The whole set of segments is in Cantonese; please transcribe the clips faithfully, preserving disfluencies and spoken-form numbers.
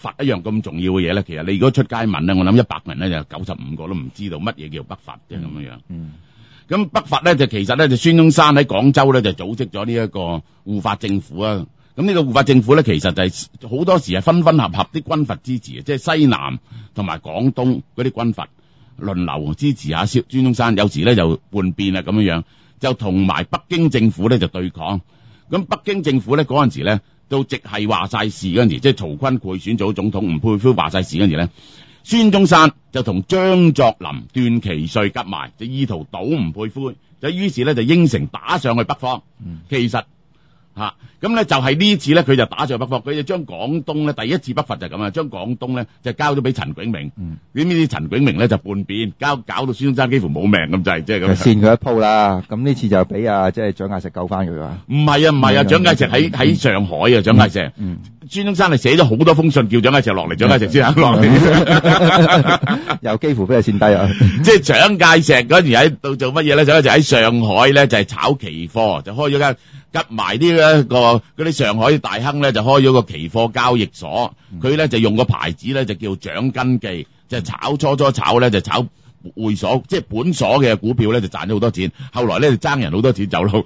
伐一樣咁重要嘅嘢咧，其實你如果出街問咧，我諗一百人咧就九十五個都唔知道乜嘢叫北伐嘅咁樣樣。 嗯。 咁北伐咧就其實咧就孫中山喺廣州咧就組織咗呢一個護法政府啊。咁呢個護法政府咧其實就係好多時係分分合合啲軍閥支持嘅，即係西南同埋廣東嗰啲軍閥輪流支持下孫中山，有時咧就叛變啊咁樣樣，就同埋北京政府咧就對抗。咁北京政府咧嗰陣時咧到直係話晒事嗰陣時，即係曹錕賄選咗總統，吳佩孚話晒事嗰陣時咧，孫中山就同張作霖、段祺瑞夾埋，就意圖倒吳佩孚，就於是咧就應承打上去北方。 嗯、 其實吓咁咧就係呢次咧佢就打上去北方，佢就將廣東咧第一次北伐就咁啊，將廣東咧就交咗俾陳炯明。點知陳炯明咧就叛變，交搞到孫中山幾乎冇命咁滯，即係咁。 扇佢一鋪啦，咁呢次就俾啊即係蔣介石救翻佢啊。 唔係啊唔係啊，蔣介石喺喺上海啊，蔣介石。 嗯。 孫中山係寫咗好多封信叫蔣介石落嚟，蔣介石先肯落嚟。 又幾乎俾佢扇低啊！ 即係蔣介石嗰時喺度做乜嘢咧？蔣介石喺上海咧就係炒期貨，就開咗間夾埋啲一個嗰啲上海大亨咧，就開咗個期貨交易所。佢咧就用個牌子咧就叫蔣根記，就炒初初炒咧就炒會所，即係本所嘅股票咧就賺咗好多錢。後來咧就爭人好多錢走佬。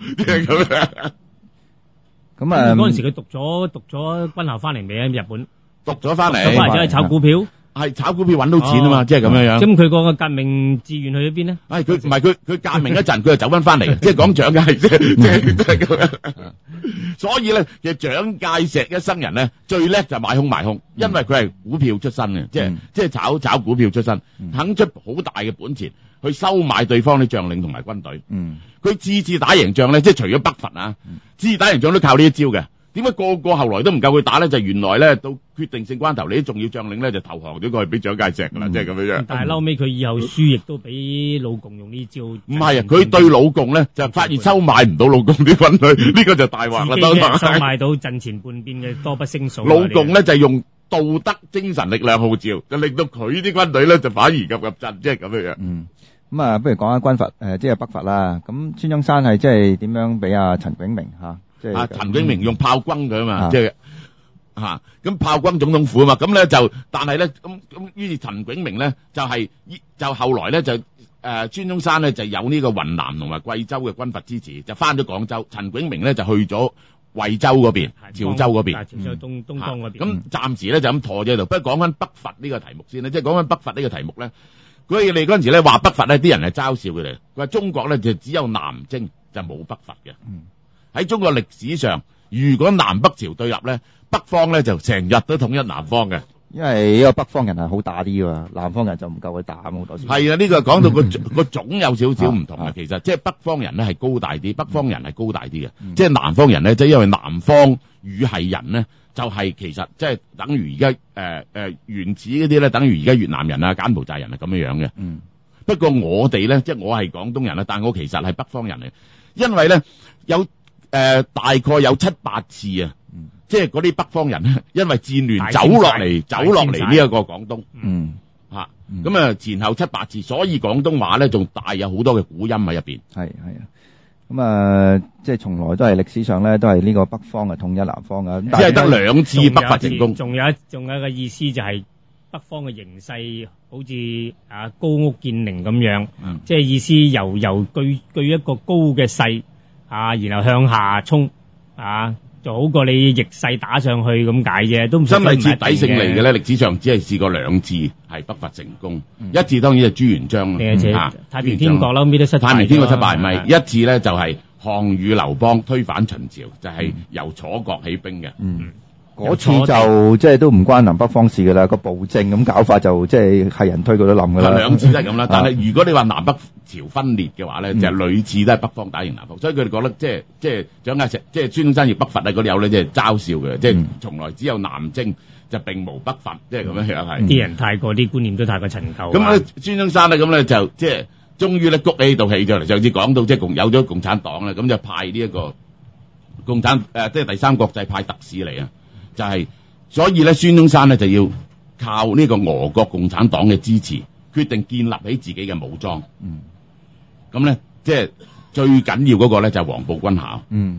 咁啊， 嗰陣時佢讀咗讀咗軍校翻嚟未啊？日本讀咗翻嚟， 咁或者係炒股票， 係炒股票揾到錢啊嘛，即係咁樣樣。 咁佢個革命志願去咗邊呢？ 係佢唔係佢佢革命一陣，佢就走翻翻嚟，即係講蔣介石，即係即係即係咁樣。所以咧，其實蔣介石一生人咧最叻就買空賣空，因為佢係股票出身嘅，即係即係炒炒股票出身，肯出好大嘅本錢去收買對方啲將領同埋軍隊。嗯，佢次次打贏仗咧，即係除咗北伐啊，次次打贏仗都靠呢一招嘅。點解個個後來都唔夠佢打咧？就原來咧到決定性關頭，你啲重要將領咧就投降咗過去俾蔣介石噶啦，即係咁樣樣。 但係後尾佢以後輸，亦都俾老共用呢招。唔係啊，佢對老共咧就發現收買唔到老共啲軍隊，呢個就大話啦。當然收買到陣前叛變嘅多不勝數。 老共咧就用道德精神力量號召，就令到佢啲軍隊咧就反而急急震，即係咁樣樣。 嗯，咁啊，不如講下軍閥誒，即係北伐啦。咁孫中山係即係點樣俾阿陳炯明吓？ 啊！陳炯明用炮轟佢啊嘛，即係吓咁炮轟總統府啊嘛，咁咧就，但係咧咁咁，於是陳炯明咧就係、是、就後來咧就誒孫中山咧就有呢個雲南同埋貴州嘅軍閥支持，就翻咗廣州，陳炯明咧就去咗惠州嗰邊、潮州嗰邊、 潮州東東江嗰邊。 咁暫時咧就咁坐咗喺度。不過講翻北伐呢個題目先咧，即係講翻北伐呢個題目咧，佢哋嗰陣時咧話北伐咧，啲人係嘲笑佢哋，佢話中國咧就只有南征就冇北伐嘅。喺中國歷史上，如果南北朝對立咧，北方咧就成日都統一南方嘅。 因為呢個北方人係好打啲㗎，南方人就唔夠佢打好多時。 係啊，呢個講到個個種有少少唔同啊。其實即係北方人咧係高大啲，北方人係高大啲嘅。即係南方人咧，即係因為南方語系人咧，就係其實即係等於而家誒誒原始嗰啲咧，等於而家越南人啊、柬埔寨人係咁樣樣嘅。嗯。不過我哋咧，即係我係廣東人啦，但我其實係北方人嚟，因為咧有。誒、呃，大概有七八次啊，嗯、即係嗰啲北方人咧，因為戰亂走落嚟，走落嚟呢一個廣東，嗯，吓，咁啊、嗯、前後七八次，所以廣東話咧仲帶有好多嘅古音喺入邊。 係係啊，咁啊、呃，即係從來都係歷史上咧，都係呢個北方嘅統一南方嘅， 只係得兩次北伐成功。 仲有一仲有一個意思就係北方嘅形勢好似啊高屋建瓴咁樣，嗯、即係意思由由據據一個高嘅勢。啊，然後向下衝，啊，就好過你逆勢打上去咁解啫，都唔真係徹底勝利嘅咧。歷史上只係試過兩次係北伐成功，嗯、一次當然係朱元璋啦， 太平天國啦，咩都失敗。 太平天國失敗，咪一次咧就係項羽劉邦推翻秦朝，就係、是、由楚國起兵嘅。嗯， 嗰、嗯、次就即係都唔關南北方事噶啦，個暴政咁搞法就即係係人推佢都冧噶啦。 兩次都係咁啦，但係如果你話南北朝分裂嘅話咧，嗯、就係屢次都係北方打贏南方，所以佢哋覺得即係即係蔣介石即係孫中山要北伐啊嗰啲友咧，即係嘲笑嘅，即係從來只有南征就並無北伐，即係咁樣樣係。 啲人太過啲觀念都太過陳舊。 咁咧，孫中山咧咁咧就即係終於咧谷起呢度氣咗嚟。上次講到即係共有咗共產黨啦，咁就派呢一個共產誒即係第三國際派特使嚟啊，就係、是、所以咧孫中山咧就要靠呢個俄國共產黨嘅支持，決定建立起自己嘅武裝。嗯。咁咧，即係最緊要嗰個咧就係黃埔軍校。嗯，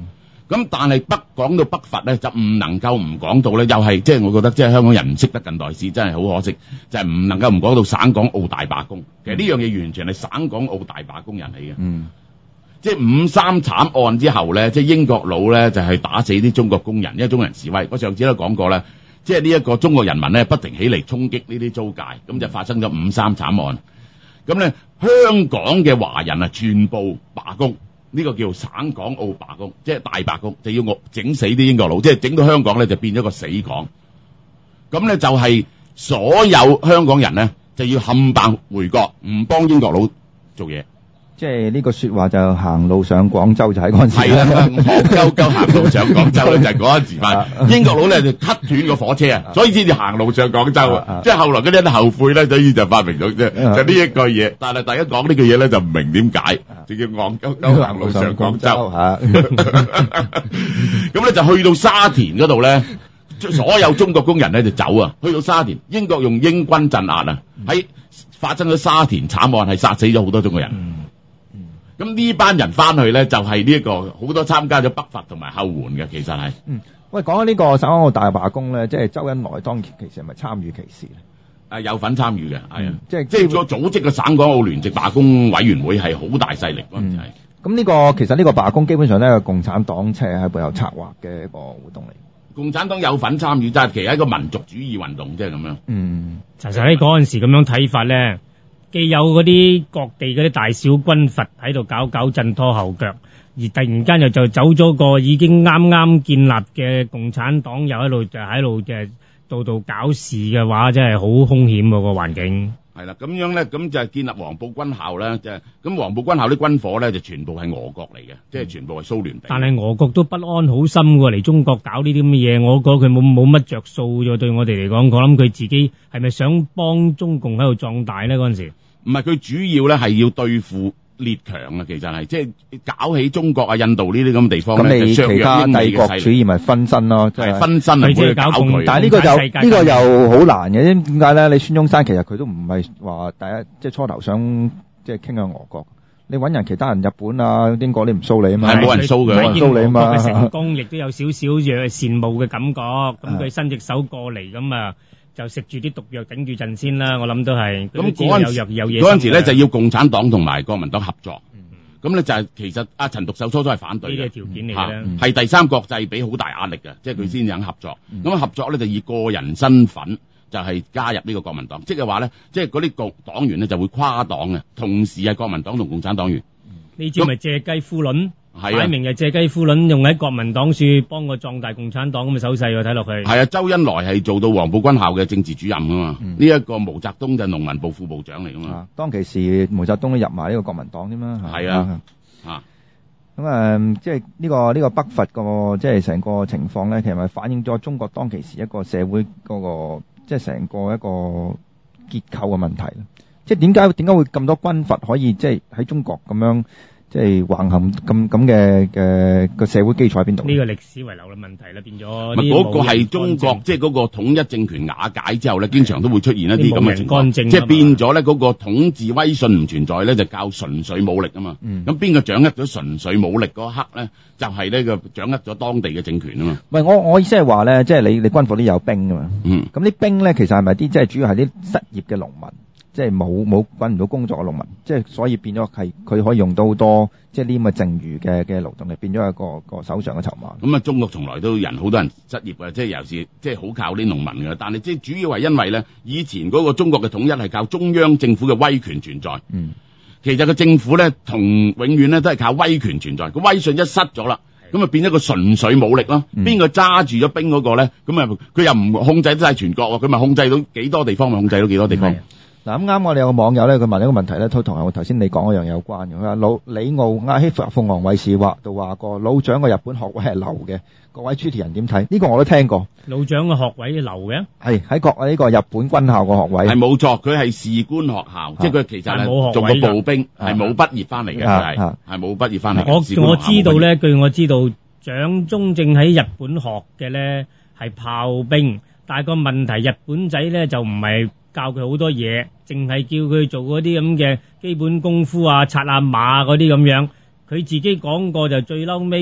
咁但係北講到北伐咧，就唔能夠唔講到咧，又係即係我覺得即係香港人唔識得近代史，真係好可惜，就係、是、唔能夠唔講到省港澳大罷工。其實呢樣嘢完全係省港澳大罷工引起嘅。嗯，即係五三慘案之後咧，即係英國佬咧就係、是、打死啲中國工人，因為中國人示威。我上次都講過咧，即係呢一個中國人民咧不停起嚟衝擊呢啲租界，咁就發生咗五三慘案。咁咧香港嘅華人啊全部罷工。呢個叫省港澳罷工，即係大罷工，就要我整死啲英國佬，即係整到香港咧就變咗個死港。咁咧就係所有香港人咧就要冚唪回國，唔幫英國佬做嘢。 即係呢個說話就行路上廣州就喺嗰陣時。 係啦，戇鳩鳩行路上廣州咧就係嗰陣時發。英國佬咧就 cut 斷個火車啊，所以先至行路上廣州啊。即係後來嗰啲人後悔咧，所以就發明咗啫，就呢一句嘢。但係大家講呢句嘢咧就唔明點解，就叫戇鳩鳩行路上廣州嚇。咁咧就去到沙田嗰度咧，所有中國工人咧就走啊，去到沙田，英國用英軍鎮壓啊，喺發生咗沙田慘案，係殺死咗好多中國人。咁呢班人翻去咧，就係呢一個好多參加咗北伐同埋後援嘅，其實係。嗯，喂，講緊呢個省港澳大罷工咧，即係周恩來當其時係咪參與其事咧？誒，有份參與嘅，係啊，即係即係個組織嘅省港澳聯席罷工委員會係好大勢力嗰陣時係。咁呢個其實呢個罷工基本上咧，係共產黨即係喺背後策劃嘅一個活動嚟。共產黨有份參與，但係其實係一個民族主義運動，即係咁樣。嗯， 其實喺嗰陣時咁樣睇法咧。既有嗰啲各地嗰啲大小軍閥喺度搞搞震拖後腳，而突然間又就走咗個已經啱啱建立嘅共產黨，又喺度就喺度就度度搞事嘅話，真係好兇險喎個環境。係啦，咁樣咧，咁就係建立黃埔軍校咧，就係咁黃埔軍校啲軍火咧，就全部係俄國嚟嘅，即係全部係蘇聯俾。但係俄國都不安好心喎，嚟中國搞呢啲咁嘅嘢，我覺得佢冇冇乜着數啫。對我哋嚟講，我諗佢自己係咪想幫中共喺度壯大咧？嗰陣時唔係，佢主要咧係要對付列強啊，其實係即係搞起中國啊、印度呢啲咁嘅地方咧，就削弱英美嘅勢力。咁你其他帝國主義咪分身咯，即係分身嚟去搞佢。但係呢個就呢個又好難嘅，因點解咧？你孫中山其實佢都唔係話第一，即係初頭想即係傾向俄國。你揾人其他人日本啊、英國你唔蘇你啊嘛，係冇人蘇嘅，冇人蘇你啊嘛。成功亦都有少少嘅羨慕嘅感覺，咁佢伸隻手過嚟咁啊。就食住啲毒藥頂住陣先啦，我諗都係。咁嗰陣時有嘢。嗰陣時咧就要共產黨同埋國民黨合作。咁咧就係其實阿陳獨秀初初係反對嘅。呢啲條件嚟嘅。係第三國際俾好大壓力嘅，即係佢先肯合作。咁合作咧就以個人身份就係加入呢個國民黨，即係話咧，即係嗰啲國黨員咧就會跨黨嘅，同時係國民黨同共產黨員。呢招咪借雞呼卵？係啊，擺明就借雞呼卵，用喺國民黨處幫個壯大共產黨咁嘅手勢喎，睇落去。係啊，周恩來係做到黃埔軍校嘅政治主任噶嘛，呢一個毛澤東就係農民部副部長嚟噶嘛。當其時毛澤東都入埋呢個國民黨添嘛。係啊，啊，咁誒，即係呢個呢個北伐個即係成個情況咧，其實咪反映咗中國當其時一個社會嗰個即係成個一個結構嘅問題咧。即係點解點解會咁多軍閥可以即係喺中國咁樣？即係橫行咁咁嘅嘅個社會基礎喺邊度？呢個歷史遺留嘅問題啦，變咗。咪嗰個係中國，即係嗰個統一政權瓦解之後咧，經常都會出現一啲咁嘅情況，即係變咗咧嗰個統治威信唔存在咧，就靠純粹武力啊嘛。咁邊個掌握咗純粹武力嗰刻咧，就係呢個掌握咗當地嘅政權啊嘛。唔係我我意思係話咧，即係你你軍火都有兵噶嘛。嗯。咁啲兵咧，其實係咪啲即係主要係啲失業嘅農民？即係冇冇揾唔到工作嘅農民，即係所以變咗係佢可以用到好多即係呢咁嘅剩餘嘅嘅勞動力，變咗一個個手上嘅籌碼。咁啊，中國從來都人好多人失業嘅，即係尤其是即係好靠啲農民嘅。但係即係主要係因為咧，以前嗰個中國嘅統一係靠中央政府嘅威權存在。嗯，其實個政府咧同永遠咧都係靠威權存在，個威信一失咗啦，咁啊變咗個純粹武力咯。邊個揸住咗兵嗰個咧？咁啊佢又唔控制得晒全國喎，佢咪控制到幾多地方咪控制到幾多地方。嗱咁啱，我哋有個網友咧，佢問一個問題咧，都同我頭先你講嗰樣有關嘅。佢話老李敖啱喺鳳凰衛視話度話過，老蔣嘅日本學位係流嘅，各位主持人點睇？呢個我都聽過。老蔣嘅學位流嘅，係喺國呢個日本軍校嘅學位。係冇錯，佢係士官學校，即係佢其實係做過步兵，係冇畢業翻嚟嘅，佢係係冇畢業翻嚟嘅。我我知道咧，據我知道，蔣中正喺日本學嘅咧係炮兵，但係個問題日本仔咧就唔係教佢好多嘢，淨係叫佢做嗰啲咁嘅基本功夫啊、策下馬嗰啲咁樣。佢自己講過就最嬲尾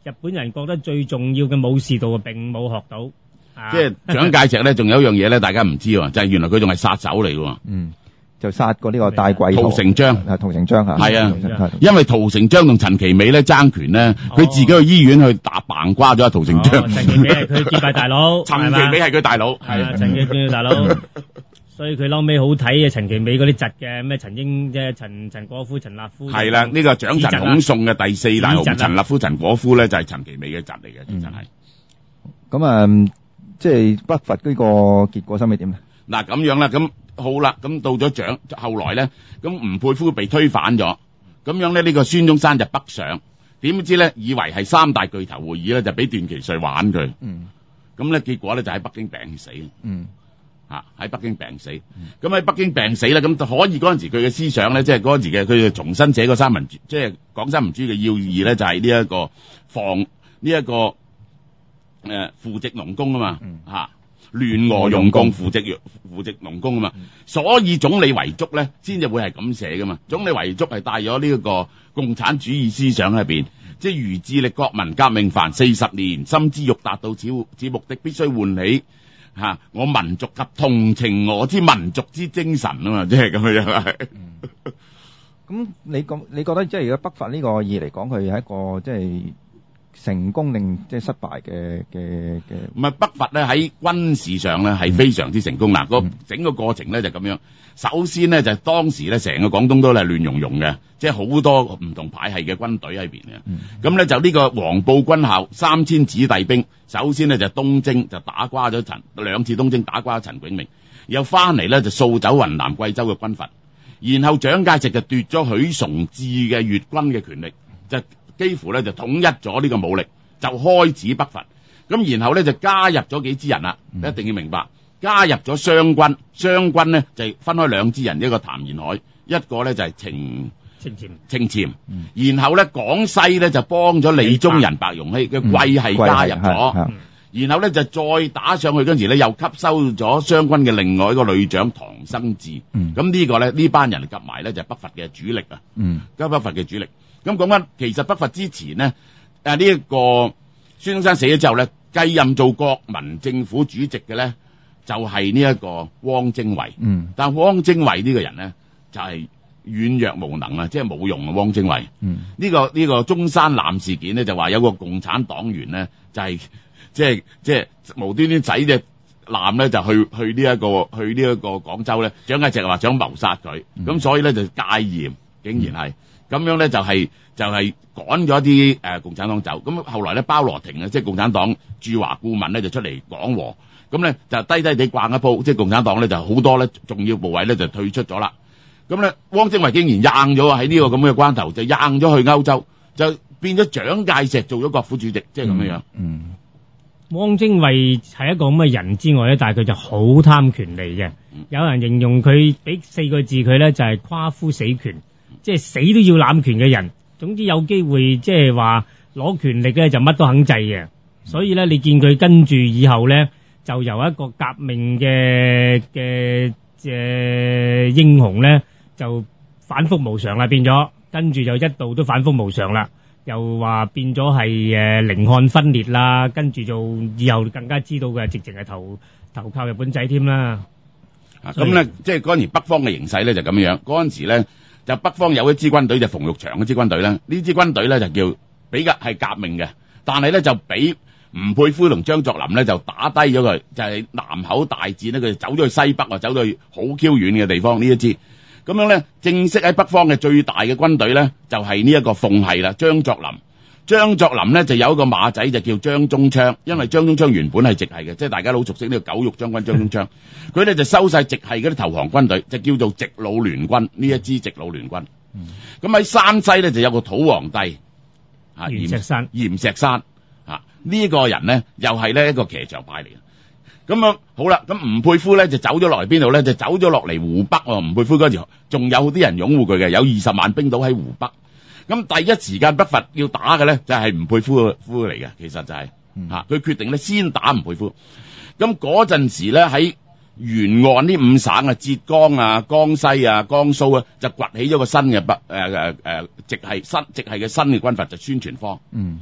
日本人覺得最重要嘅武士道並冇學到。啊、 即係蔣介石咧，仲有一樣嘢咧，大家唔知喎，就係、是、原來佢仲係殺手嚟喎。 嗯。就殺過呢個戴季陶成章， 係陶成章嚇， 係啊，因為陶成章同陳其美咧爭權咧，佢、哦、自己去醫院去打橫瓜咗陶成章。 哦、陳其美係佢結拜大佬， 陳其美係佢大佬，係啊，陳其美大佬，所以佢嬲尾好睇啊！陳其美嗰啲侄嘅咩陳英即係陳陳果夫、陳立夫， 係啦，呢、這個蔣陳孔宋嘅第四大豪陳立夫、陳果夫咧就係陳其美嘅侄嚟嘅，其實係。 咁啊，即係北伐呢個結果收尾點咧？ 嗱咁樣啦，咁。好啦，咁到咗蔣，後來咧，咁吳佩孚被推翻咗，咁樣咧呢、這個孫中山就北上，點知咧以為係三大巨頭會議咧，就俾段祺瑞玩佢，嗯，咁咧結果咧就喺北京病死，嗯，吓、啊、喺北京病死，咁、嗯、喺北京病死啦，咁可以嗰陣時佢嘅思想咧，即係嗰陣時嘅佢重新寫個三民主，即係講三民主義嘅要義咧，就係呢一個防呢一、這個誒扶植農工啊嘛，吓、嗯。啊聯俄容共扶植扶植農工啊嘛，所以總理遺囑咧先至會係咁寫噶嘛。總理遺囑係帶咗呢一個共產主義思想喺入邊，即係如致力國民革命凡四十年，心之欲達到此此目的，必須喚起吓、啊、我民族及同情我之民族之精神啊嘛，即係咁樣係。 咁你覺你覺得即係如果北伐呢個意嚟講，佢係一個即係成功定即係失敗嘅嘅嘅？ 唔係北伐咧喺軍事上咧係非常之成功嗱，個、嗯、整個過程咧就咁樣。首先咧就係當時咧成個廣東都係亂融融嘅，即係好多唔同派系嘅軍隊喺邊嘅。咁、嗯、咧就呢個黃埔軍校三千子弟兵，首先咧就東征就打瓜咗陳兩次東征打瓜咗陳炯明，又翻嚟咧就掃走雲南貴州嘅軍閥，然後蔣介石就奪咗許崇智嘅粵軍嘅權力，就幾乎咧就統一咗呢個武力，就開始北伐。咁然後咧就加入咗幾支人啦、嗯，一定要明白，加入咗湘軍。湘軍咧就分開兩支人，一個譚延闓，一個咧就係程程潛。程潛、嗯，然後咧廣西咧就幫咗李宗仁、白容禧嘅桂系加入咗，然後咧就再打上去嗰陣時咧又吸收咗湘軍嘅另外一個旅長唐生智。咁、嗯、呢個咧呢班人夾埋咧就係北伐嘅主力啊。嗯，加北伐嘅主力。咁講緊，其實北伐之前呢，誒呢一個孫中山死咗之後咧，繼任做國民政府主席嘅咧，就係呢一個汪精衛。嗯，但汪精衛呢個人咧，就係、是、軟弱無能啊，即係冇用啊。汪精衛。嗯，呢、這個呢、這個中山艦事件咧，就話有個共產黨員咧，就係即係即係無端端仔隻艦咧，就去去呢、這、一個去呢一個廣州咧，蔣介石話想謀殺佢，咁、嗯、所以咧就戒嚴，竟然係。嗯咁樣咧就係、是、就係、是、趕咗啲誒共產黨走，咁後來咧鮑羅廷啊，即係共產黨駐華顧問咧就出嚟講和，咁咧就低低地掛一鋪，即係共產黨咧就好多咧重要部位咧就退出咗啦。咁咧汪精衛竟然硬咗啊！喺呢個咁嘅關頭就硬咗去歐洲，就變咗蔣介石做咗國府主席，即係咁樣樣。嗯， 汪精衛係一個咁嘅人之外咧，但係佢就好貪權利嘅、嗯。有人形容佢俾四個字佢咧，就係夸夫死權。即係死都要攬權嘅人，總之有機會即係話攞權力咧就乜都肯制嘅，所以咧你見佢跟住以後咧就由一個革命嘅嘅誒英雄咧就反覆無常啦，變咗跟住就一度都反覆無常啦，又話變咗係誒寧漢分裂啦，跟住就以後更加知道嘅直情係投投靠日本仔添啦。 咁咧即係嗰陣時北方嘅形勢咧就咁樣，嗰陣時咧。就北方有一支軍隊就馮玉祥嗰支軍隊啦，呢支軍隊咧就叫比較係革命嘅，但係咧就俾吳佩孚同張作霖咧就打低咗佢，就係、是、南口大戰咧，佢就走咗去西北啊，走到去好 Q 遠嘅地方呢一支，咁樣咧正式喺北方嘅最大嘅軍隊咧就係呢一個奉系啦，張作霖。張作霖咧就有一個馬仔就叫張宗昌，因為張宗昌原本係直系嘅，即係大家都好熟悉呢個狗肉將軍張宗昌，佢哋就收晒直系嗰啲投降軍隊，就叫做直魯聯軍，呢一支直魯聯軍。咁、嗯、喺山西咧就有個土皇帝啊，閻石山，閻石山啊呢、這個人咧又係咧一個騎牆派嚟嘅。咁啊好啦，咁吳佩孚咧就走咗落嚟邊度咧？就走咗落嚟湖北。吳佩孚嗰時仲有啲人擁護佢嘅，有二十萬兵到喺湖北。咁第一時間北伐要打嘅咧就係吳佩孚夫嚟嘅，其實就係、是、吓，佢、嗯、決定咧先打吳佩孚。咁嗰陣時咧喺沿岸呢五省啊，浙江啊、江西啊、江蘇啊，就崛起咗個新嘅北誒誒誒直系新直系嘅新嘅軍閥，就孫傳芳。嗯，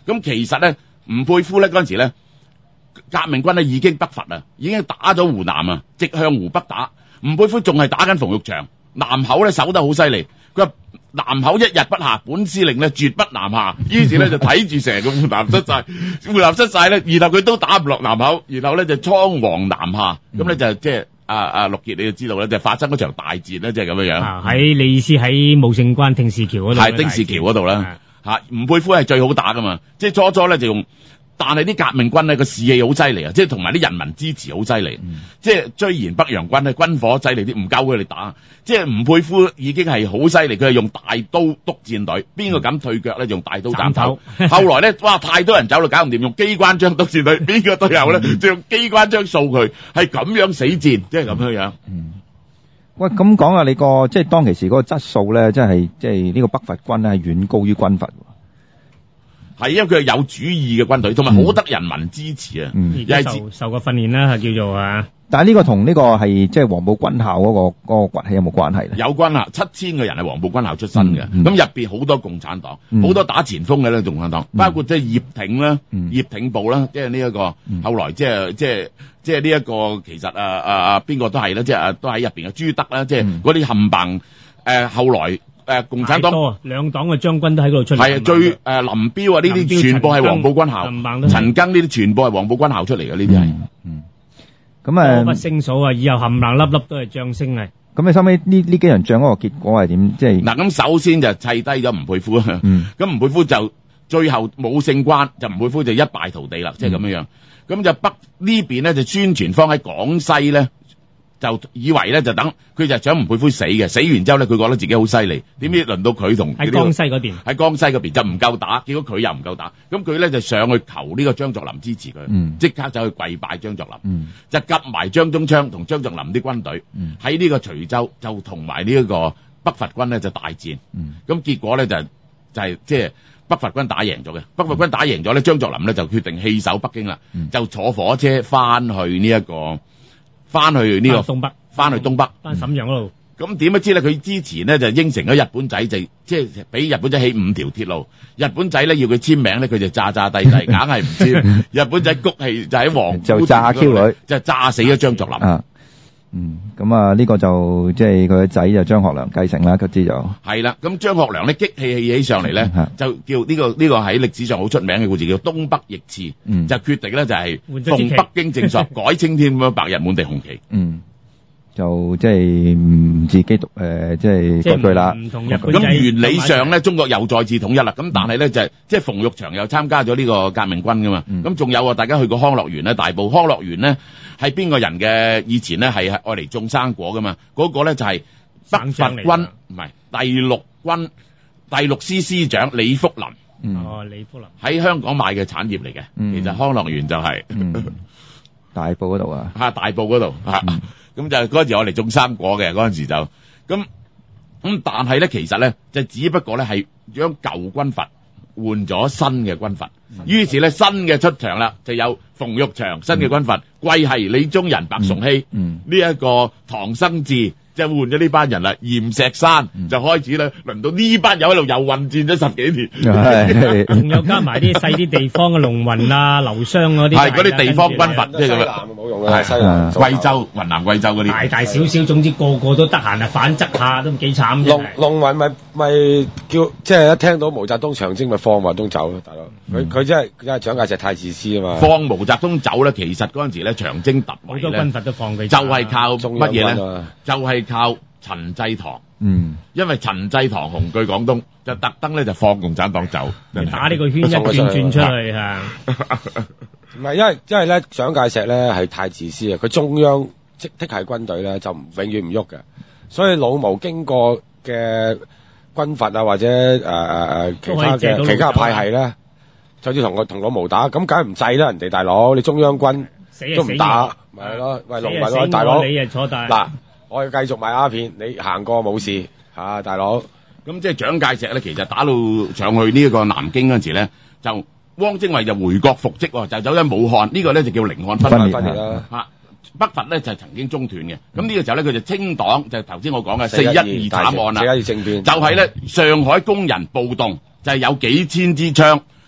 咁其實咧，吳佩孚咧嗰陣時咧，革命軍咧已經北伐啊，已經打咗湖南啊，直向湖北打。吳佩孚仲係打緊馮玉祥，南口咧守得好犀利。佢話南口一日不下，本司令咧絕不南下。於是咧就睇住成個湖南失晒，湖南失晒咧，然後佢都打唔落南口，然後咧就倉皇南下。咁咧、嗯、就即係阿阿陸傑，你就知道咧，就發生嗰場大戰咧，即係咁樣樣。喺、 啊、你意思喺武勝關丁氏橋嗰度？ 係丁氏橋嗰度啦。嚇，吳佩孚係最好打噶嘛，即係初初咧就用。但係啲革命軍咧個士氣好犀利啊，即係同埋啲人民支持好犀利，嗯、即係雖然北洋軍咧軍火犀利啲，唔夠佢哋打。即係吳佩孚已經係好犀利，佢係用大刀督戰隊，邊個敢退腳咧？用大刀斬頭。後來咧，哇，太多人走啦，搞唔掂，用機關槍督戰隊，邊個隊友咧就用機關槍掃佢，係咁樣死戰，即係咁樣樣。 嗯，喂，咁講下你個即係當其時嗰個質素咧，即係即係呢個北伐軍咧係遠高於軍閥。 係因為佢係有主義嘅軍隊，同埋好得人民支持啊！ 嗯，又係受受過訓練啦，係叫做啊。 但係呢個同呢個係即係黃埔軍校嗰個嗰個崛起有冇關係咧？ 有關啊，七千個人係黃埔軍校出身嘅，咁入邊好多共產黨，好、嗯、多打前鋒嘅咧，共產黨，包括即係葉挺啦、嗯、葉挺部啦，即係呢一個、嗯、後來即係即係即係呢一個其實啊啊啊邊個都係啦，即係啊都喺入邊嘅朱德啦，即係嗰啲冚唪誒後來。誒、呃，共產黨兩黨嘅將軍都喺嗰度出嚟， 係啊，最誒、呃、林彪啊呢啲全部係黃埔軍校，陳赓呢啲全部係黃埔軍校出嚟嘅呢啲係，嗯，咁啊， 多不勝數啊，以後冚唪唥粒粒都係將星啊。 咁你收尾呢呢幾場仗嗰個結果係點？即係嗱，咁首先就砌低咗吳佩孚啊，咁、嗯、吳佩孚就最後冇勝關，就吳佩孚就一敗塗地啦，即係咁樣樣。咁就北呢邊咧就宣傳方喺廣西咧。就以為咧就等佢就想吳佩孚死嘅，死完之後咧佢覺得自己好犀利，點知輪到佢同喺江西嗰邊， 喺江西嗰邊就唔夠打，結果佢又唔夠打，咁佢咧就上去求呢個張作霖支持佢，即、嗯、刻就去跪拜張作霖，嗯、就夾埋張宗昌同張作霖啲軍隊喺呢個徐州就同埋呢一個北伐軍咧就大戰，咁、嗯、結果咧就就係即係北伐軍打贏咗嘅，北伐軍打贏咗咧，張作霖咧就決定棄守北京啦、嗯，就坐火車翻去呢、這、一個。翻去呢、這個東北， 翻去東北， 翻瀋陽嗰度。 咁點不知咧？佢之前咧就應承咗日本仔，就即係俾日本仔起五條鐵路。日本仔咧要佢簽名咧，佢就詐詐諦諦，硬係唔簽。日本仔谷氣就喺皇就炸 Q 佢， 就炸死咗張作霖。 啊，嗯，咁啊呢個就即係佢個仔就張學良繼承啦，佢知就係啦。咁張學良咧激氣氣起上嚟咧，就叫呢、這個呢、這個喺歷史上好出名嘅故事，叫東北易幟、嗯，就決定咧就係奉北京正朔，改青天咁樣白日滿地紅旗。嗯。 就即係唔自己讀誒，即係嗰句啦。 咁原理上咧，中國又再次統一啦。咁但係咧就係即係馮玉祥又參加咗呢個革命軍噶嘛。咁、嗯、仲有啊，大家去過康樂園咧，大埔康樂園咧係邊個人嘅？以前咧係愛嚟種生果噶嘛。嗰、那個咧就係北伐軍，唔係第六軍第六師師長李福林。 嗯、 哦，李福林喺香港買嘅產業嚟嘅、嗯。其實康樂園就係、是嗯、大埔嗰度啊。 嚇，大埔嗰度嚇。嗯咁就嗰陣時我嚟種生果嘅，嗰陣時就咁咁，但係咧其實咧就只不過咧係將舊軍閥換咗新嘅軍閥，於是咧新嘅出場啦，就有馮玉祥新嘅軍閥，桂系李宗仁、白崇禧呢一個唐生智。即係換咗呢班人啦，閻錫山、嗯、就開始啦，輪到呢班友喺度又混戰咗十幾年， 仲有加埋啲細啲地方嘅龍雲啊、劉湘嗰啲， 係嗰啲地方軍閥，即係咁樣冇用嘅，西南、 貴州、雲南、貴州嗰啲， 大大小小，總之個個都得閒啊，反側下都幾慘。 龍龍雲咪咪叫，即係一聽到毛澤東長征咪放毛澤東走咯，大佬。佢佢真係因為蔣介石太自私啊嘛。 放毛澤東走咧，其實嗰陣時咧長征突圍咧， 好多軍閥都放佢， 就係、是、靠乜嘢咧？就係、是、靠陳濟棠。嗯，因為陳濟棠雄踞廣東，就特登咧就放共產黨走， 打呢個圈一轉轉出去嚇。 唔係，因為因為咧蔣介石咧係太自私啊！佢中央即即係軍隊咧就永遠唔喐嘅，所以老毛經過嘅軍閥啊或者誒誒誒其他嘅其他派系咧，就要同我同老毛打，咁梗係唔制啦！人哋大佬，你中央軍都唔打，咪係咯？喂，龍雲咯，大佬， 你啊坐大嗱。我要繼續賣鴉片，你行過冇事嚇、啊，大佬。 咁即係蔣介石咧，其實打到上去呢一個南京嗰陣時咧，就汪精衛就回國復職，就走咗武漢。呢、這個咧就叫寧漢分裂啦。嚇，北伐咧就係曾經中斷嘅。咁、嗯、呢個時候咧，佢就清黨，就頭先我講嘅四一二慘案啦。 四一二政變就係、是、咧上海工人暴動，就係、是、有幾千支槍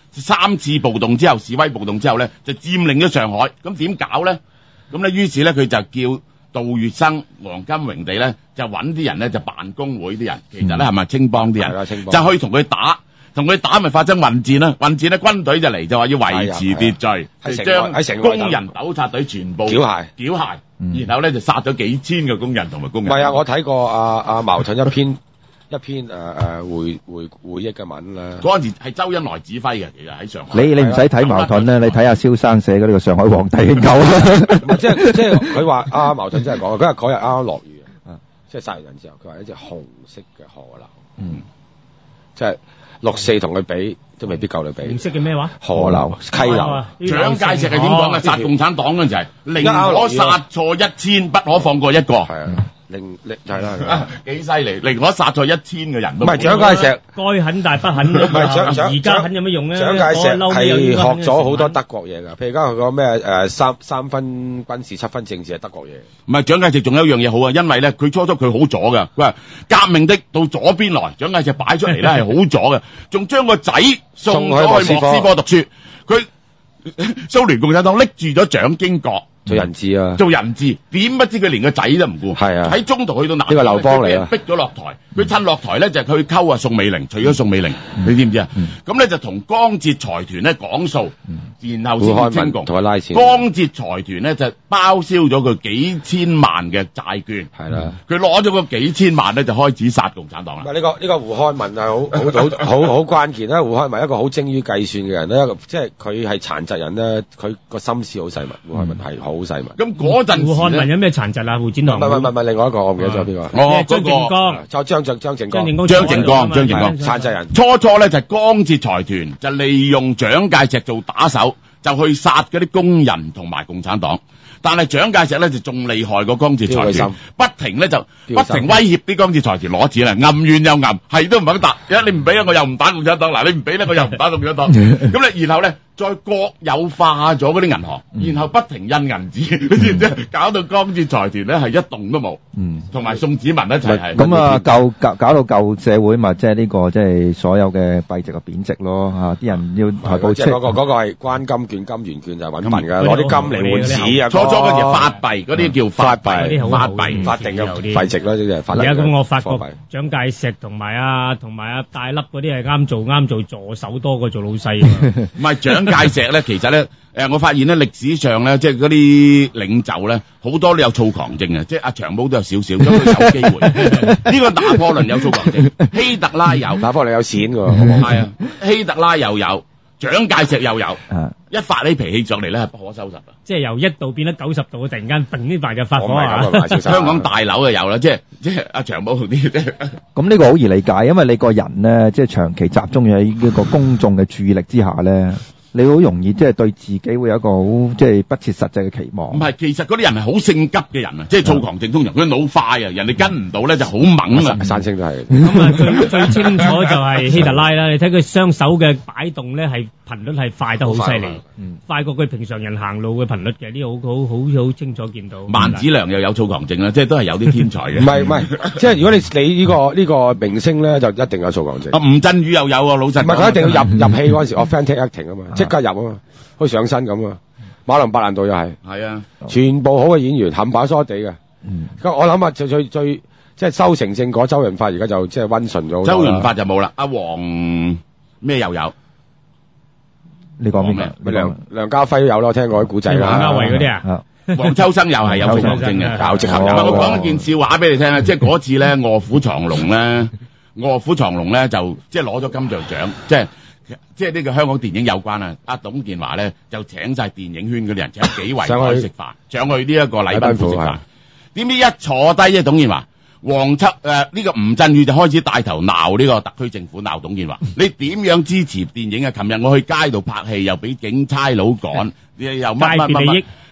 三次暴動之後，示威暴動之後咧，就佔領咗上海。咁點搞咧？咁咧，於是咧佢就叫杜月笙、黃金榮地咧，就揾啲人咧就辦工會啲人，其實咧係咪青幫啲人， 青幫就去同佢打。同佢打咪發生混戰啦，混戰咧軍隊就嚟就話要維持秩序，就將工人糾察隊全部繳械， 繳械，然後咧就殺咗幾千個工人同埋工人。 唔係啊，我睇過阿阿矛盾一篇一篇誒誒回回回憶嘅文啦。 嗰陣時係周恩來指揮嘅，其實喺上海。 你你唔使睇矛盾咧，你睇下蕭生寫嘅呢個《上海皇帝》已經夠啦。 即係即係佢話阿矛盾真係講，嗰日嗰日啱啱落雨啊，即係殺完人之後，佢話一隻紅色嘅河流，嗯，即係。六四同佢比都未必夠你比。 紅色嘅咩話？ 河流、溪流。 蔣介石係點講嘅？殺共產黨嗰陣時係寧可殺錯一千，不可放過一個。係啊，寧寧係啦，幾犀利！寧可殺錯一千個人都。 唔係蔣介石， 該狠但不狠。唔係蔣蔣而家狠有乜用咧？ 蔣介石係學咗好多德國嘢㗎，譬如而家佢講咩誒三三分軍事七分政治係德國嘢。 唔係蔣介石仲有一樣嘢好啊，因為咧佢初初佢好左㗎，佢話革命的到左邊來，蔣介石擺出嚟咧係好左嘅，仲將個仔送咗去莫斯科讀書，佢蘇聯共產黨拎住咗蔣經國。 做人質啊！ 做人質，點不知佢連個仔都唔顧。係啊！喺中途去到南，呢個劉邦嚟啊！逼咗落台，佢趁落台咧就佢溝啊宋美齡，除咗宋美齡，你知唔知啊？咁咧就同江浙財團咧講數，然後先清共。同佢拉錢。江浙財團咧就包銷咗佢幾千萬嘅債券。係啦。佢攞咗個幾千萬咧就開始殺共產黨啦。 呢個呢個胡漢民係好好好好關鍵啦！胡漢民一個好精於計算嘅人咧，即係佢係殘疾人咧，佢個心思好細密。胡漢民係好。 咁嗰陣時胡漢民有咩殘疾啊？胡展堂唔係唔係唔係另外一個，我唔記得咗邊個。 哦， 張靜江， 就張張張靜江， 張靜江，張靜江， 殘疾人。 初初咧就係江浙財團就利用蔣介石做打手，就去殺嗰啲工人同埋共產黨。但係蔣介石咧就仲厲害過江浙財團，不停咧就不停威脅啲江浙財團攞錢啦，揞完又揞，係都唔肯答。一你唔俾我又唔打共產黨，嗱你唔俾咧我又唔打共產黨。咁咧然後咧再國有化咗嗰啲銀行，然後不停印銀紙，知唔知？搞到江浙財團咧係一棟都冇。嗯，同埋宋子文一齊係。 咁啊，舊搞搞到舊社會咪即係呢個即係所有嘅幣值嘅貶值咯嚇，啲人要台報即係嗰個嗰個係關金券、金圓券就係揾笨㗎，攞啲金嚟換紙啊。 初初嗰時發幣，嗰啲叫發幣，發幣法定嘅幣值啦，即係法定。 而家咁我發覺蔣介石同埋啊同埋啊戴笠嗰啲係啱做啱做助手多過做老細。 唔係蔣介石咧，其實咧，誒，我發現咧歷史上咧，即係嗰啲領袖咧，好多都有躁狂症嘅，即係阿長毛都有少少，咁佢有機會。呢個拿破崙有躁狂症，希特拉有， 拿破崙有錢㗎， 係啊，希特拉又有，蔣介石又有，一發起脾氣上嚟咧係不可收拾㗎。即係由一度變得九十度，突然間揈呢排就發火啊！ 香港大樓就有啦，即係即係阿長毛同啲。 咁呢個好易理解，因為你個人咧，即係長期集中喺呢個公眾嘅注意力之下咧。你好容易即係對自己會有一個好即係不切實際嘅期望。 唔係，其實嗰啲人係好性急嘅人啊，即係躁狂症通常佢腦快啊，人哋跟唔到咧就好猛啊。 山青都係。 咁啊，最最清楚就係希特拉啦，你睇佢雙手嘅擺動咧係頻率係快得好犀利，快過佢平常人行路嘅頻率嘅，呢個好好好好清楚見到。 萬梓良又有躁狂症啦，即係都係有啲天才嘅。 唔係唔係，即係如果你你呢個呢個明星咧，就一定有躁狂症。 啊，吳鎮宇又有啊，老實。 唔係佢一定要入入戲嗰陣時，authentic acting 啊嘛。即刻入啊嘛，好似上身咁啊！馬龍白蘭度又係， 係啊， 全部好嘅演員，冚把疏地嘅。嗯，我諗啊，最最最即係修成正果，周潤發而家就即係溫順咗。 周潤發就冇啦，阿黃咩又有？ 你講咩？ 梁梁家輝都有咯，聽過啲古仔啦。 梁家衛嗰啲啊， 黃秋生又係有躁狂症嘅，搞直合。我講一件笑話俾你聽啊，即係嗰次咧，臥虎藏龍咧，臥虎藏龍咧就即係攞咗金像獎，即係。即係呢個香港電影有關啊！阿董建華咧就請晒電影圈嗰啲人，請幾圍台食飯，上去呢一個禮賓府食飯。點知一坐低啫，董建華、黃秋誒呢個吳鎮宇就開始帶頭鬧呢個特區政府，鬧董建華。你點樣支持電影啊？琴日我去街度拍戲，又俾警差佬趕，又乜乜乜乜。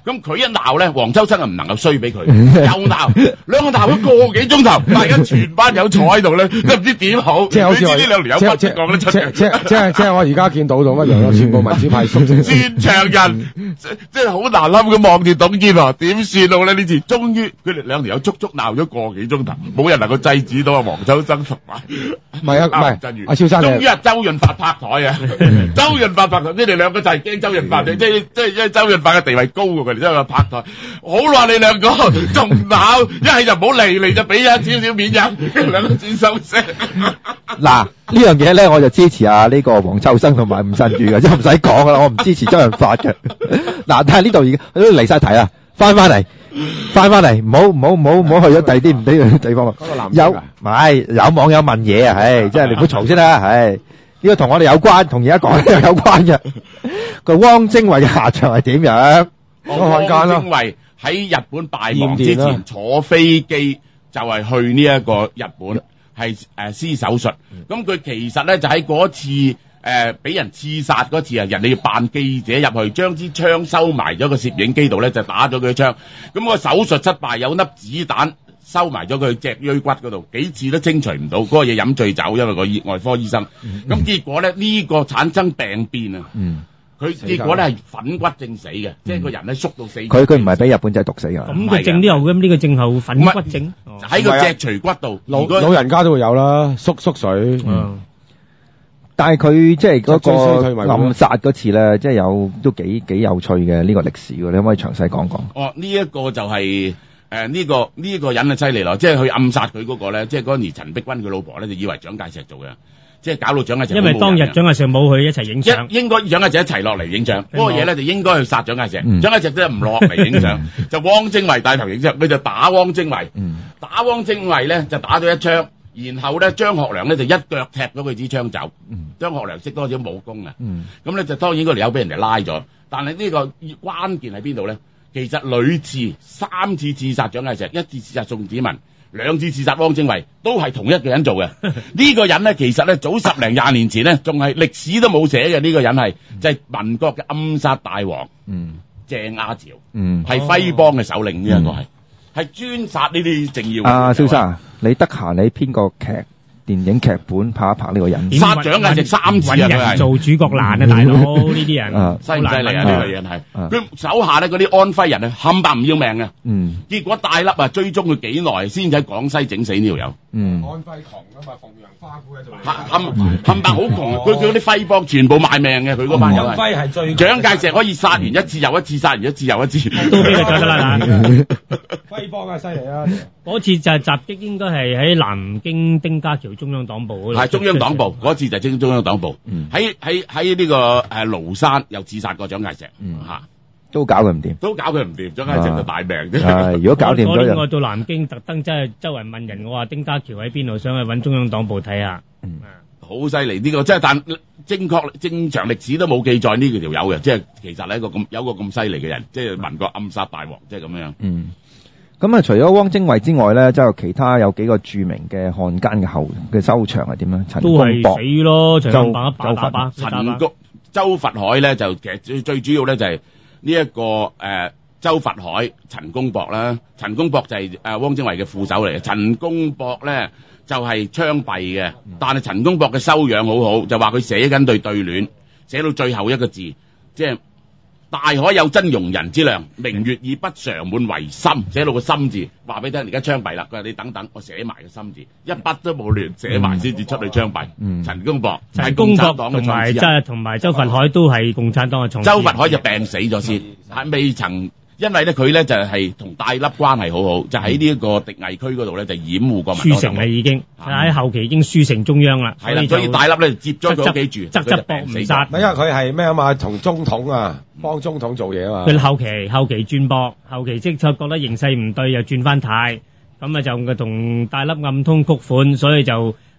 咁佢一鬧咧，黃秋生就唔能夠衰俾佢，又鬧，兩個鬧咗個幾鐘頭，大家全班友坐喺度咧，都唔知點好。 即係好似呢兩條友不識講得出即嘅。 即即係即係我而家見到到乜樣咯？全部民主派縮成戰場人，即即係好難堪咁望住董建華，點算好咧？呢次終於佢哋兩條友足足鬧咗個幾鐘頭，冇人能夠制止到阿黃秋生同埋。 唔係啊，唔係阿蕭生終於係周潤發拍台啊！周潤發拍台，你哋兩個就係驚周潤發，即係即係因為周潤發嘅地位高過佢哋，所以拍台。好啦，你兩個仲鬧，一係就唔好嚟，嚟就俾一少少面人，兩個先收聲。 嗱呢樣嘢咧，我就支持啊呢個黃秋生同埋吳鎮宇嘅，即係唔使講噶啦，我唔支持周潤發嘅。嗱，但係呢度而家都離晒題啦，翻翻嚟，翻翻嚟，唔好唔好唔好唔好去咗第二啲唔俾嘅地方。有唔係有網友問嘢啊？唉，即係你唔好嘈先啦，唉，呢個同我哋有關，同而家講嘅有關嘅。個汪精衛嘅下場係點樣？ 汪精衛喺日本敗亡之前坐飛機就係去呢一個日本係誒施手術，咁佢其實咧就喺嗰次誒俾人刺殺嗰次啊，人哋要扮記者入去，將支槍收埋咗個攝影機度咧，就打咗佢槍，咁個手術失敗，有粒子彈收埋咗佢脊椎骨嗰度，幾次都清除唔到，嗰個嘢飲醉酒，因為個醫外科醫生，咁結果咧呢個產生病變啊。佢結果咧係粉骨症死嘅，即係個人咧縮到死。佢佢唔係俾日本仔毒死㗎。 咁個症都有嘅，呢個症後粉骨症喺個脊椎骨度， 老老人家都會有啦，縮縮水。 嗯，但係佢即係嗰個暗殺嗰次咧，即係有都幾幾有趣嘅呢個歷史喎。你可唔可以詳細講講？ 哦，呢一個就係誒呢個呢個人啊犀利咯，即係佢暗殺佢嗰個咧，即係嗰陣時陳碧君佢老婆咧就以為蔣介石做嘅。即係搞到蔣介石， 因為當日蔣介石冇去一齊影相， 應該蔣介石一齊落嚟影相。嗰個嘢咧就應該去殺蔣介石，蔣介石都唔落嚟影相，就汪精衛帶頭影相，佢就打汪精衛，打汪精衛咧就打咗一槍，然後咧張學良咧就一腳踢咗佢支槍走。張學良識多少武功啊？咁咧就當然嗰條友俾人哋拉咗，但係呢個關鍵喺邊度咧？其實屢次三次刺殺蔣介石，一次刺殺宋子文。兩次刺殺汪精衛都係同一個人做嘅。呢個人咧，其實咧早十零廿年前咧，仲係歷史都冇寫嘅。呢個人係就係民國嘅暗殺大王，嗯，鄭亞潮，嗯，係徽幫嘅首領。呢一個係係專殺呢啲政要。 阿蕭生，你得閒你編個劇電影劇本拍一拍呢個人， 殺蔣介石三次啊！ 人做主角難啊，大佬呢啲人犀唔犀利啊？呢個人係佢手下咧嗰啲安徽人啊，冚唪唥唔要命啊！嗯，結果大粒啊追蹤佢幾耐，先喺廣西整死呢條友。嗯，安徽窮啊嘛，鳳陽花鼓喺度。冚冚冚唪唥好窮啊！佢佢嗰啲徽幫全部賣命嘅，佢嗰班友係。安徽係最蔣介石可以殺完一次又一次，殺完一次又一次， 都俾佢就得啦。 徽幫啊，犀利啊！ 嗰次就係襲擊，應該係喺南京丁家橋中央黨部嗰度。 係中央黨部嗰次就係中央黨部，喺喺喺呢個誒廬山又刺殺過蔣介石，嚇都搞佢唔掂， 都搞佢唔掂，蔣介石就大命啫。 係如果搞掂咗， 我到南京特登真係周圍問人，我話丁家橋喺邊度，想去揾中央黨部睇下。嗯， 好犀利呢個，即係但正確正常歷史都冇記載呢條友嘅，即係其實係一個咁有個咁犀利嘅人，即係民國暗殺大王，即係咁樣。嗯。 咁啊，除咗汪精衛之外咧，即係其他有幾個著名嘅漢奸嘅後嘅收場係點咧？陳公博都係死咯，陳公博一把打把。 陳公周佛海咧就其實最最主要咧就係呢一個誒、呃、周佛海、陳公博啦。陳公博就係誒汪精衛嘅副手嚟嘅，陳公博咧就係槍斃嘅。但係陳公博嘅修養好好，就話佢寫緊對對聯，寫到最後一個字，即係。大海有真容人之量，明月以不常滿為心，寫到個心字，話俾你聽，而家槍斃啦。佢話你等等，我寫埋個心字，一筆都冇亂，寫埋先至出去槍斃。嗯，陳公博， 陳公博同埋即係同埋周佛海都係共產黨嘅創始人。 周佛海就病死咗先，係未曾。因為咧佢咧就係同戴笠關係好好，就喺呢一個敵偽區嗰度咧就掩護國民黨。 輸成啦已經，喺後期已經輸成中央啦。 係啦，所以戴笠咧接咗佢屋企住， 側側膊唔殺。 因為佢係咩啊嘛，同總統啊，幫總統做嘢啊嘛。 佢後期後期轉膊，後期即係覺得形勢唔對，又轉翻軚，咁啊就同戴笠暗通曲款，所以就。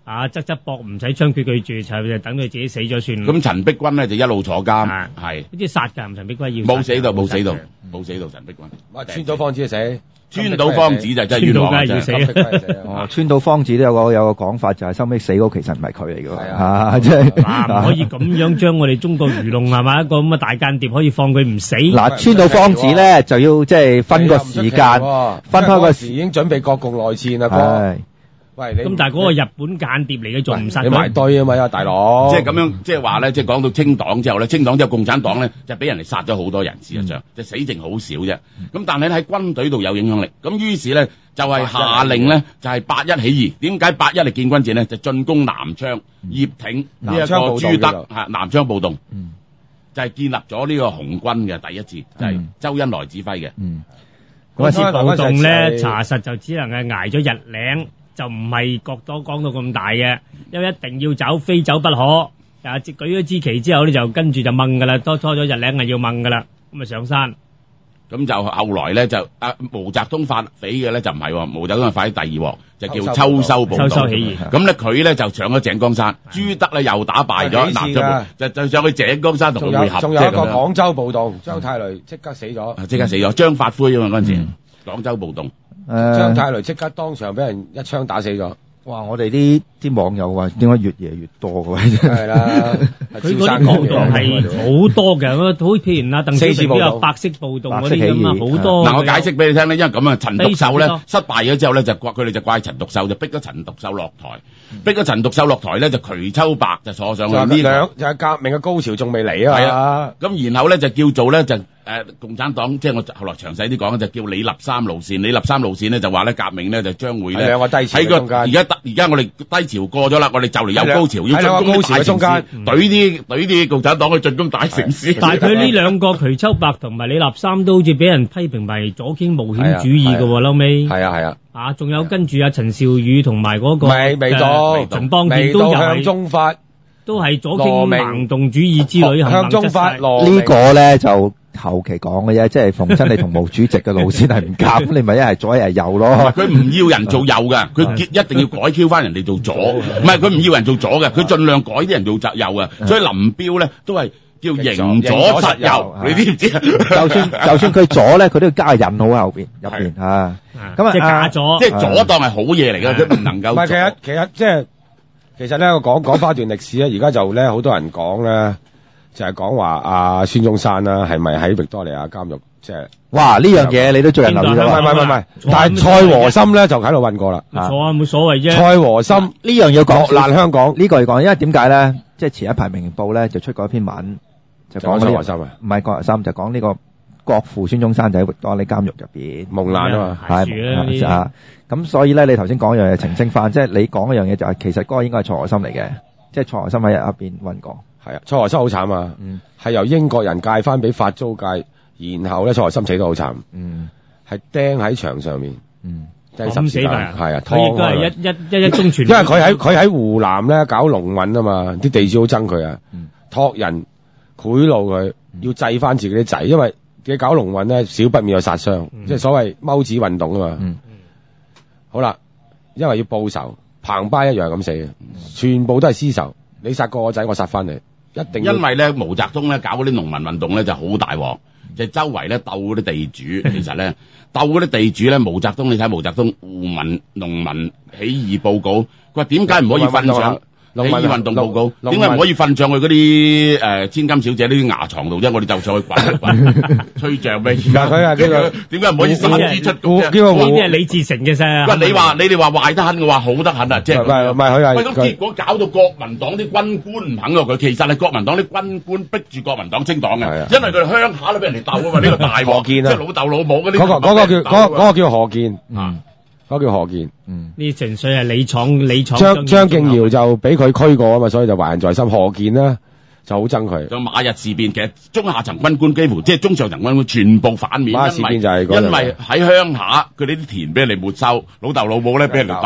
啊側側膊唔使槍決佢住，就就等佢自己死咗算。 咁陳璧君咧就一路坐監，係好似殺㗎，陳璧君要冇死到，冇死到，冇死到陳璧君。 哇！川島芳子就死， 川島芳子就真係冤枉啊！ 要死哦，川島芳子都有個有個講法，就係收尾死嗰個其實唔係佢嚟㗎喎， 係啊，即係唔可以咁樣將我哋中國愚弄係嘛一個咁嘅大間諜可以放佢唔死。 嗱，川島芳子咧就要即係分個時間，分開個時已經準備國共內戰啦，哥。 係。 喂，你咁但係嗰個日本間諜嚟嘅仲唔殺你埋佢？ 堆啊嘛，大佬。 即係咁樣，即係話咧，即係講到清黨之後咧，清黨之後共產黨咧就俾人哋殺咗好多人，事實上就死剩好少啫。咁但係咧喺軍隊度有影響力，咁於是咧就係下令咧就係八一起義。點解八一嚟建軍戰咧？就進攻南昌、葉挺呢一個朱德嚇南昌暴動，就係建立咗呢個紅軍嘅第一次，就係周恩來指揮嘅。 嗰次暴動咧查實就只能係捱咗日領。就唔係國多講到咁大嘅，因為一定要走，非走不可。啊，舉咗支旗之後咧，就跟住就掹噶啦，拖拖咗日領係要掹噶啦，咁啊上山。 咁就後來咧就啊毛澤東發起嘅咧就唔係喎，毛澤東係發起第二鑊，就叫秋收暴動。 秋收起義。 咁咧佢咧就上咗井崗山，朱德咧又打敗咗南昌，就就上去井崗山同佢會合。 仲有一個廣州暴動，張太雷即刻死咗。 即刻死咗，張發奎啊嘛嗰陣時，廣州暴動。 張太雷即刻當場俾人一槍打死咗。 哇！我哋啲啲網友話點解越夜越多嘅？ 係啦， 佢嗰啲暴動係好多嘅，好譬如啊鄧小平都有白色暴動嗰啲咁啊，好多。 嗱，我解釋俾你聽咧，因為咁啊，陳獨秀咧失敗咗之後咧，就怪佢哋就怪陳獨秀，就逼咗陳獨秀落台，逼咗陳獨秀落台咧，就瞿秋白就坐上去。呢兩就係革命嘅高潮仲未嚟啊！係啊， 咁然後咧就叫做咧就誒共產黨，即係我後來詳細啲講就叫李立三路線。李立三路線咧就話咧革命咧就將會咧兩個低潮喺個而家而家我哋低潮過咗啦，我哋就嚟有高潮，要進攻高潮嘅中間， 懟啲懟啲共產黨去進攻大城市。 但係佢呢兩個瞿秋白同埋李立三都好似俾人批評為左傾冒險主義嘅喎，後尾係啊係啊， 啊仲有跟住阿陳兆宇同埋嗰個未未到陳邦健都有向中發， 都係左傾盲動主義之類， 向中發呢個咧就後期講嘅啫，即係逢親你同毛主席嘅路線係唔夾，咁你咪一係左一係右咯。 佢唔要人做右嘅，佢一定要改 Q 翻人哋做左，唔係佢唔要人做左嘅，佢盡量改啲人做右嘅。所以林彪咧都係叫迎左實右，你知唔知啊？ 就算就算佢左咧，佢都要加引號喺後邊入邊啊。咁啊， 即係假左， 即係左當係好嘢嚟嘅，佢唔能夠。 唔係其實其實即係其實咧，我講講翻段歷史咧，而家就咧好多人講咧。就係講話阿孫中山啦，係咪喺域多利亞監獄？即係哇！呢樣嘢你都最近留意到， 唔係唔係唔係，但係蔡和森咧就喺度問過啦。 錯啊，冇所謂啫。 蔡和森呢樣要講爛香港呢個要講，因為點解咧？即係前一排《明報》咧就出過一篇文，就講蔡和森啊， 唔係蔡和森，就講呢個國父孫中山就喺域多利監獄入邊蒙難啊嘛， 係啊。咁所以咧，你頭先講一樣嘢澄清翻，即係你講一樣嘢就係其實嗰個應該係蔡和森嚟嘅，即係蔡和森喺入邊問過。 係啊，蔡和森好慘啊，係、嗯、由英國人戒翻俾法租界，然後咧蔡和森死得好慘，嗯，係釘喺牆上面，嗯，釘十字架，係啊， 佢亦都係一一一一宗傳， 因為佢喺佢喺湖南咧搞農運啊嘛，啲地主好憎佢啊，託、嗯、人賄賂佢，要制翻自己啲仔，因為佢搞農運咧少不免有殺傷，嗯、即係所謂踎子運動啊嘛，嗯，好啦，因為要報仇，彭巴一樣咁死嘅，全部都係私仇，你殺過我仔，我殺翻你。一定因為咧毛澤東咧搞嗰啲農民運動咧就好大鑊，就係、周圍咧鬥嗰啲地主，其實咧鬥嗰啲地主咧，毛澤東你睇毛澤東護民農民起義報告，佢話點解唔可以瞓上起義運動報告？點解唔可以瞓上去嗰啲誒千金小姐呢啲牙床度啫？我哋就上去滾一滾，吹脹咩？ 而家佢啊，呢個點解唔可以三支出咁啫？ 呢啲係李自成嘅啫。 喂，你話你哋話壞得很嘅話，好得很啊！即係唔係唔係佢係喂咁結果搞到國民黨啲軍官唔肯喎佢，其實係國民黨啲軍官逼住國民黨清黨嘅，因為佢哋鄉下都俾人哋鬥啊嘛！呢個大鑊，即係老豆老母嗰啲。 嗰個嗰個叫嗰嗰個叫何鍵，嗯，嗰個叫何鍵，嗯， 呢純粹係李闖李闖。 張張敬堯就俾佢驅過啊嘛，所以就懷恨在心。何鍵呢就好憎佢。 就馬日事變，其實中下層軍官幾乎即係中上層軍官全部反面， 馬日事變就係因為喺鄉下佢哋啲田俾人哋沒收，老豆老母咧俾人哋鬥，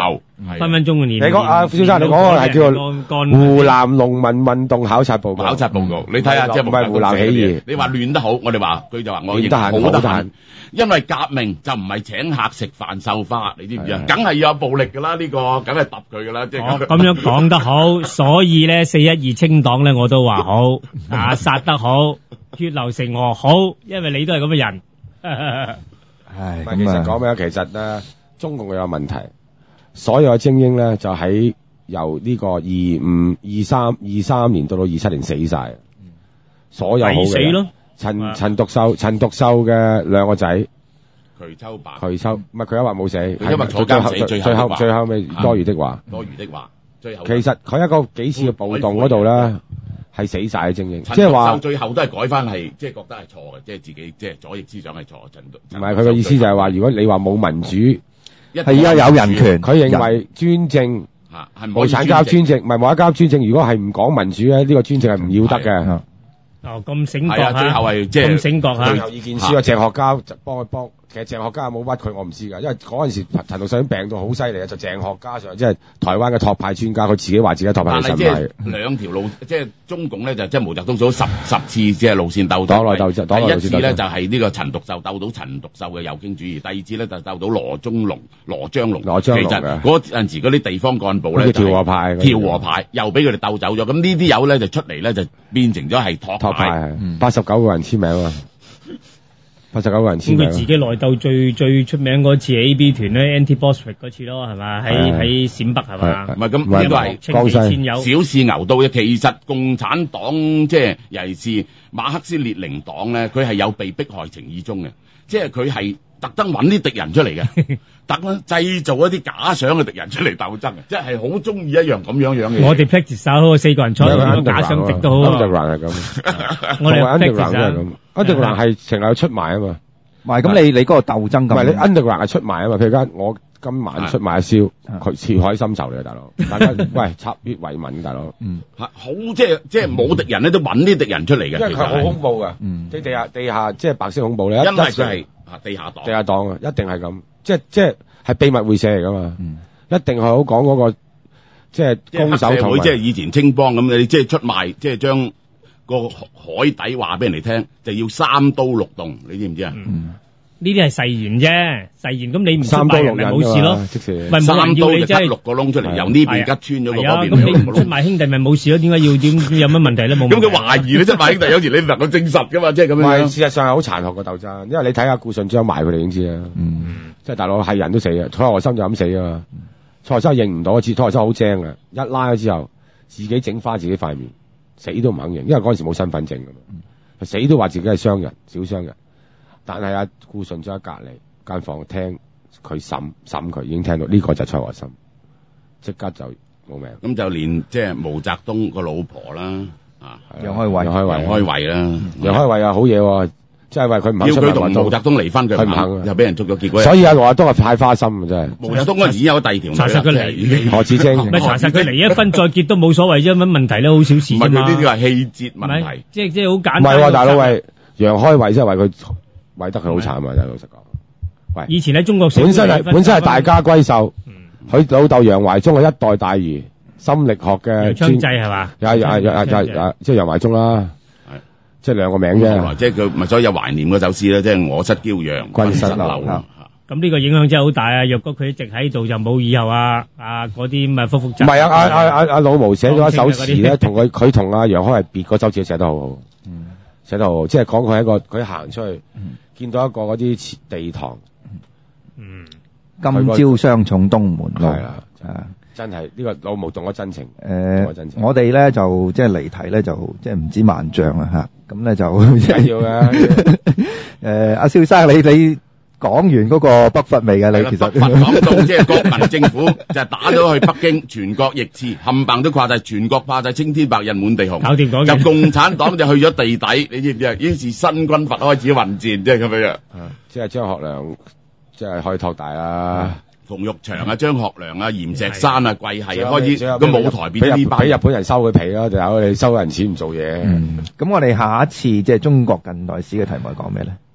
係分分鐘嘅年。 你講啊，蕭生，你講個係叫做湖南農民運動考察報告。 考察報告，你睇下即係唔係湖南起義。 你話亂得好，我哋話佢就話我認亂得很好得好得很很，因為革命就唔係請客食飯繡花，你知唔知啊？梗係要有暴力㗎啦，呢個梗係揼佢㗎啦，即係哦，咁樣講得好，所以咧四一二清黨咧我都話好，啊殺得好，血流成河好，因為你都係咁嘅人。 唉， 唔係，其實講咩啊？其實咧，中共有問題，所有嘅精英咧就喺由呢個二五、二三、二三年到到二七年死晒，所有好嘅人抵死咯。 陳陳獨秀、陳獨秀嘅兩個仔， 渠秋白， 佢收唔係佢一話冇死， 佢因為坐監死最最後的話後最後尾多餘的話。 多餘的話，最後其實佢一個幾次嘅暴動嗰度咧，係死晒嘅精英， 陳即係話獨秀最後都係改翻係，即係覺得係錯嘅，即係自己即係左翼思想係錯。陳獨唔係佢嘅意思就係話，如果你話冇民主， 係而家有人權， 佢認為專政。 嚇係唔可以無產階級專政，唔係無產階級專政。如果係唔講民主咧，呢個專政係唔要得嘅。 哦，咁醒覺係啊，最後嚇， 係即係咁醒覺嚇。 最後意見書啊，鄭學家就幫佢幫。其實鄭學家有冇屈佢我唔知㗎，因為嗰陣時陳獨秀已經病到好犀利啊，就鄭學家上即係台灣嘅托派專家，佢自己話自己托派但係即神係係兩條路，即係中共咧就即係毛澤東數十十次即係路線鬥黨內鬥爭黨內路線鬥爭第一次咧就係呢個陳獨秀鬥到陳獨秀嘅右傾主義，第二次咧就鬥到羅中龍、羅章龍。 羅章龍其實嗰陣時嗰啲地方幹部咧嗰啲調和派調和派又俾佢哋鬥走咗，咁呢啲友咧就出嚟咧就變成咗係托托派派。 係八十九個人簽名啊，八十九個人簽名。 咁佢自己內鬥最最出名嗰次 A B 團咧 ，Anti-Bolshevik 嗰次咯，係嘛？喺係喺陝北係嘛？ 唔係咁唔係呢個係清其先有。 小試牛刀嘅，其實共產黨即係尤其是馬克思列寧黨咧，佢係有被迫害情意中嘅，即係佢係特登揾啲敵人出嚟嘅，特登製造一啲假想嘅敵人出嚟鬥爭嘅，即係好中意一樣咁樣樣嘅嘢。 我哋 practice 手四個人坐喺度假想敵都好啊。 Underground 係咁， 我哋同埋 practice Underground 都係咁，Underground 係成日有出賣啊嘛。 唔係咁，你你嗰個鬥爭咁， 唔係你 Underground 係出賣啊嘛。譬如間我今晚出賣一燒，佢似海深仇嚟嘅大佬，大家喂插血為民，大佬。 嗯， 係好即係即係冇敵人咧，都揾啲敵人出嚟嘅。 因為佢好其實係恐怖㗎， 嗯即係地下地下即係白色恐怖咧， 因為一佢係啊地下黨地。下黨啊，一定係咁，即係即係係秘密會社嚟㗎嘛， 嗯一定係好講嗰個即係即係攻守同埋黑社會，即係以前青幫咁，你即係出賣，即係將個海底話俾人哋聽，就要三刀六洞，你知唔知啊？ 嗯呢啲係誓言啫，誓言咁你唔出三刀賣人咪六忍冇事咯㗎嘛，。即係咪冇三刀人要你真係就吉六個窿出嚟， 係由呢邊吉穿咗個係啊， 嗰邊咁你唔出兩個窿。 賣兄弟咪冇事咯？點解要點有乜問題咧？冇問題。 咁佢懷疑你出賣兄弟，有時你唔能夠證實噶嘛，即係咁唔係樣。 事實上係好殘酷嘅鬥爭，因為你睇下顧順章埋佢哋已經知啦， 嗯即係大佬係人都死嘅，蔡和森就咁死啊嘛，蔡和森認唔到，次蔡和森好精嘅，一拉咗之後自己整花自己塊面，死都唔肯認，因為嗰陣時冇身份證㗎嘛，死都話自己係商人，小商人，但係阿顧順章喺隔離間房聽佢審審佢，已經聽到呢、這個就係蔡和森，即刻就冇命。 咁就連即係毛澤東個老婆啦，啊楊開慧楊開慧， 楊開慧啦， 楊開慧啊好嘢喎，即係話佢唔肯要出賣毛佢同毛澤東離婚，佢唔佢唔肯肯，又俾人捉咗，結果所以阿羅亞東係派花心嘅真係。 毛澤東嗰陣時已經有第二條女啦， 查實佢離已經何志清咪查實佢離一婚再結都冇所謂啫，乜問題咧？好小事唔係佢啫嘛。 呢啲係氣節唔係問題。 即係即係好簡單。 唔係喎，大佬喂，楊開慧真係為佢為得佢好慘啊！真係老實講。喂， 以前喺中國社會本身係離婚本身係大家閨秀， 嗯佢老豆楊懷忠係一代大儒，心力學嘅楊昌濟係嘛？ 有有有有有即係楊懷忠啦， 係即係兩個名後來啫。 即係佢咪所以有懷念嗰首詩咧，即係我失驕陽， 君失流流啊。 咁呢個影響真係好大啊！若果佢一直喺度，就冇以後啊啊嗰啲咁啊複複雜。 唔係啊！阿阿阿阿老毛寫咗一首詞咧， 講同佢佢同阿楊開慧別嗰首詞寫得好好， 嗯寫得好好，即係講佢係一個佢行出去嗯見到一個嗰啲地堂， 嗯， 今朝相重東門路係啦， 啊。 真係呢個老毛動咗真情。 誒、 我真情我哋咧就即係離題咧，就即係唔止萬丈啦嚇。咁咧就緊要嘅。 誒，阿蕭生，你你講完嗰個北伐未嘅？你其實北伐講到即係國民政府就係打咗去北京，全國逆刺，冚唪唥都掛晒，全國掛晒青天白日滿地紅。 搞掂講就嘅。 共產黨就去咗地底，你知唔知啊？於是新軍閥開始混戰，即係咁樣樣。 即係張學良，即係開拓大啦。 馮玉祥啊、張學良啊、閻石山啊、桂系啊，開始最後個舞台變咗呢班俾日本人收佢皮啦，就有你收人錢唔做嘢。 嗯，咁我哋下一次即係中國近代史嘅題目係講咩咧？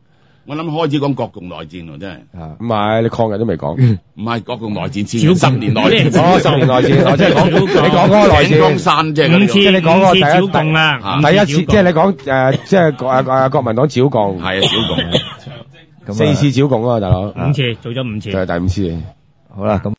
我諗開始講國共內戰喎，真係。 啊， 唔係你抗日都未講， 唔係國共內戰先，十年內戰。 哦，十年內戰，我即係講你講嗰個內井岡戰。 山即係嗰五次啲即係你講嗰個第一五次剿共啦， 啊五次第一次剿共即係你講誒，即係誒誒國民黨剿共， 係啊，剿共。 咁啊四次剿共啊，大佬， 五次做咗五次就。係第五次。 好啦，咁。